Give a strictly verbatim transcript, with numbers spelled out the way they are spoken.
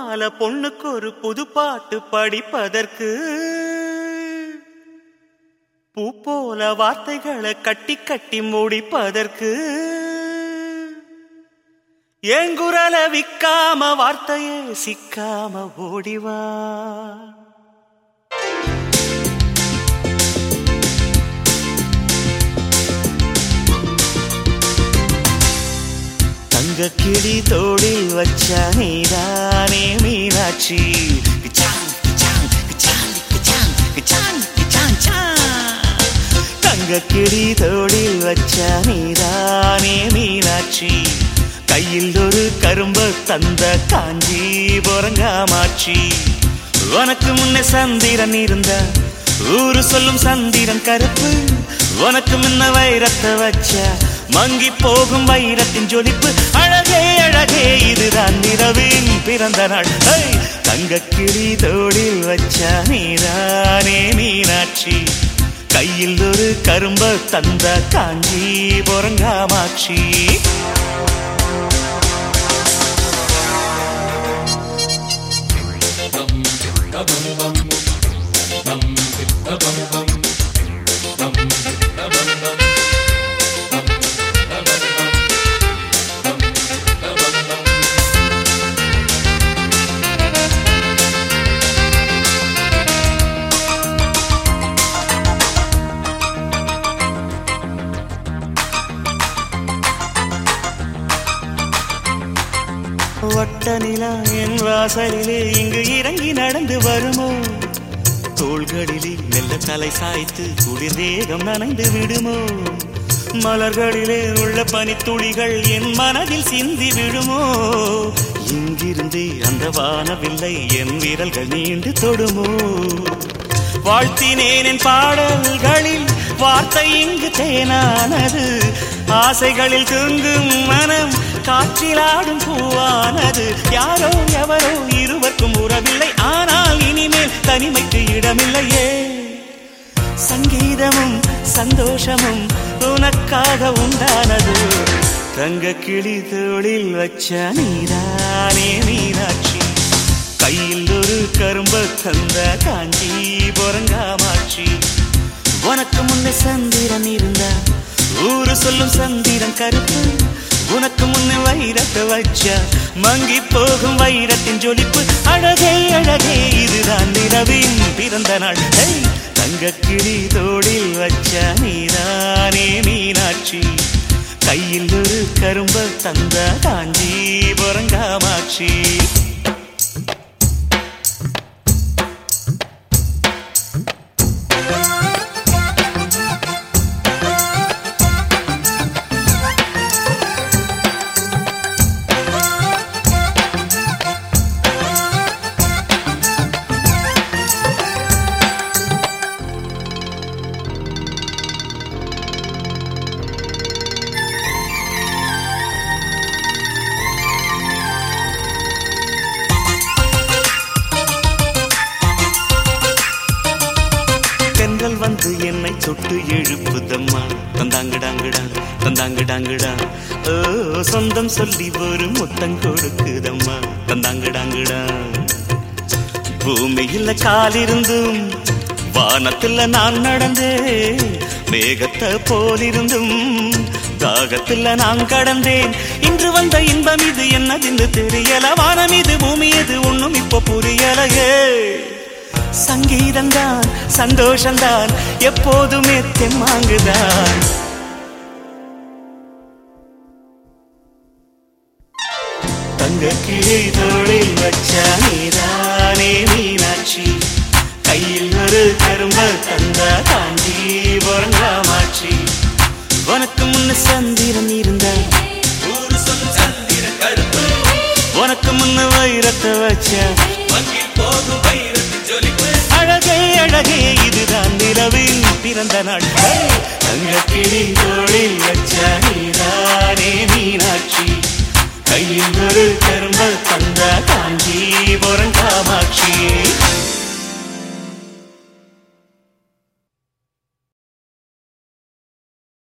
மாலை பொண்ணுக்கு ஒரு புது பாட்டு படிப்பதற்கு பூ போல வார்த்தைகளை கட்டி கட்டி முடிப்பதற்கு ஏங்குரல விக்காம வார்த்தையே சிக்காம ஓடிவா. தங்க கிளி தோளில் வச்ச நீதானே மீனாட்சி. தங்க கிளி தோளில் வச்ச நீதானே மீனாட்சி. கையில் ஒரு கரும்பு தந்த காஞ்சி பொறங்காமாட்சி. உனக்கு முன்னே சந்திரன் இருந்த ஊரு சொல்லும் சந்திரன் கருப்பு. உனக்கு முன்ன வைரத்தை வச்ச மங்கி போகும் வைரத்தின் ஜொலிப்பு. அழகே அழகே இதுதான் நிலவின் பிறந்த நாள். தங்க கிளி தோளில் வச்ச நீதானே மீனாட்சி. கையில் ஒரு கரும்பு தந்த காஞ்சி பொறங்காமாட்சி. வட்ட நிலா என் வாசலிலே இங்கு இறங்கி நடந்து வருமோ? தோள்களிலே மெல்ல தலை சாய்த்து குளிர் தேகம் நனைந்து விடுமோ? மலர்களிலே உள்ள பனித்துளிகள் என் மனதில் சிந்தி விடுமோ? இங்கிருந்தே அந்த வானவில்லை என் விரல்கள் நீண்டு தொடுமோ? வாழ்த்தினேன் என் பாடல்களில் வார்த்தை இங்கு தேனானது. ஆசைகளில் தூங்கும் மனம் காற்றிலாடும் பூவானது. யாரோ எவரோ இருவருக்கும் உறவில்லை, ஆனால் இனிமேல் தனிமைக்கு இடமில்லையே. சங்கீதமும் சந்தோஷமும் உனக்காக உண்டானது. தங்க கிளி தோளில் வச்ச நீதானே மீனாட்சி. கையில் ஒரு கரும்பு தந்த காஞ்சி பொறங்காமாட்சி. உனக்கு முன்னே சந்திரன் இருந்தா ஊரு சொல்லும் சந்திரன் கருப்பு. உனக்கு முன்னே வைரத்தை வச்ச மங்கி போகும் வைரத்தின் ஜொலிப்பு. அழகே அழகே இதுதான் நிலவின் பிறந்த நாள். தங்க கிளி தோளில் வச்ச நீதானே மீனாட்சி. கையில் ஒரு கரும்பு தந்த காஞ்சி பொறங்காமாட்சி. தென்றல் வந்து என்னை தொட்டு எழுப்புதம்மா. தந்தாங்கடாங்கடா தந்தாங்கடாங்கடா. ஓ சொந்தம் சொல்லி ஒரு முத்தம் கொடுக்குதம்மா. தந்தாங்கடாங்கடா. பூமியில் காலிருந்தும் வானத்தில் நான் நடந்தே. மேகத்தை போலிருந்தும் தாகத்தில் நான் கடந்தேன். இன்று வந்த இன்பம் இது என்னதென்று தெரியல. வானம் இது பூமி இது ஒன்னும் இப்போ புரியலையே. சங்கீதந்தான் சந்தோஷந்தான் எப்போதுமே தெம்மாங்குதான். தங்க கிளி தோளில் வச்ச நீதானே மீனாட்சி. கையில் ஒரு கரும்பு தந்த காஞ்சி பொறங்காமாட்சி. உனக்கு முன்ன சந்திரன் இருந்த ஊரு சொல்லும் சந்திரன் கருப்பு. உனக்கு முன்ன வைரத்தை வச்ச மங்கி போகும் வைரத்தின் ஜொலிப்பு. அழகே அழகே இதுதான் நிலவின் பிறந்த நாள். தங்க கிளி தோளில் வச்ச